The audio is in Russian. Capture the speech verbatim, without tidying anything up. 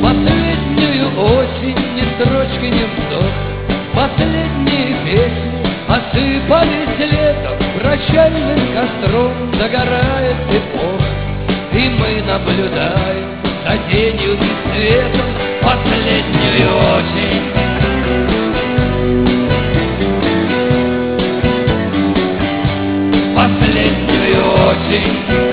Последнюю осень ни строчки, ни вздох. Последние песни осыпались летом, прощальным костром догорает эпоха, и мы наблюдаем за тенью и светом последнюю осень. Последнюю осень.